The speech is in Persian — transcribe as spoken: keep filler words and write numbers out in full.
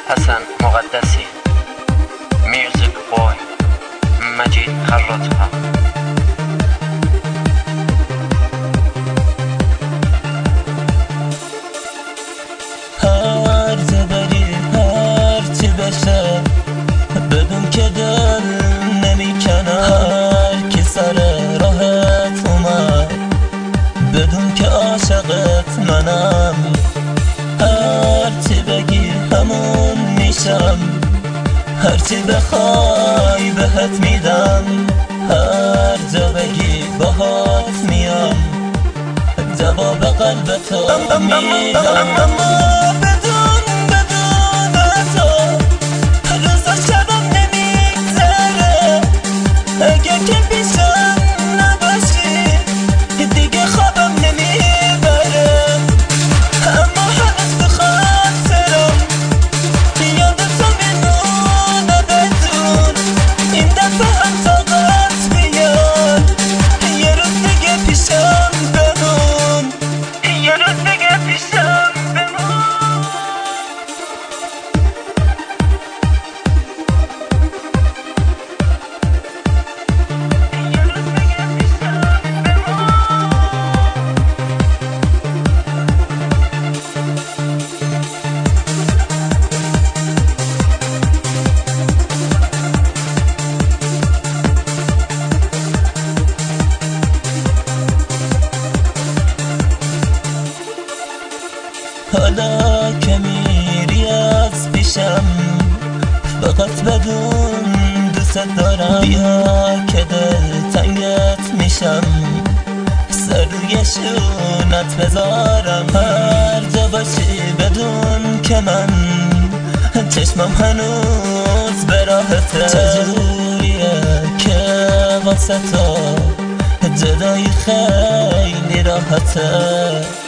حسن مقدسی، میوزیک بوی مجید خراطها. هر جا بری هر چی بشه بدون که دل نمیکنم، هر کی سر راهت اومد بدون که عاشقت منم، هر چی بگی همون میشم، هر چی بخوای بهت میدم، هر جا بگی باهات میام، جواب قلبتو میدم. اما بدون بدون تو روزا شبم نمیگذره، اگه که پیشم نباشی دیگه خوابم نمیبره، اما هنوز تو خاطرم یادتو میمونه بدون این دفعه هم طاقت بیاد یه روز دیگه پیشم بمون، یه روز دیگه پیشم بمون. حالا که میری از پیشم فقط بدون دوست دارم، بیا که دل تنگت میشم، سر روی شونت بذارم، هر جا باشی بدون که من چشمم هنوز به راهته، چجوریه که واسه تو جدایی خیلی راحته.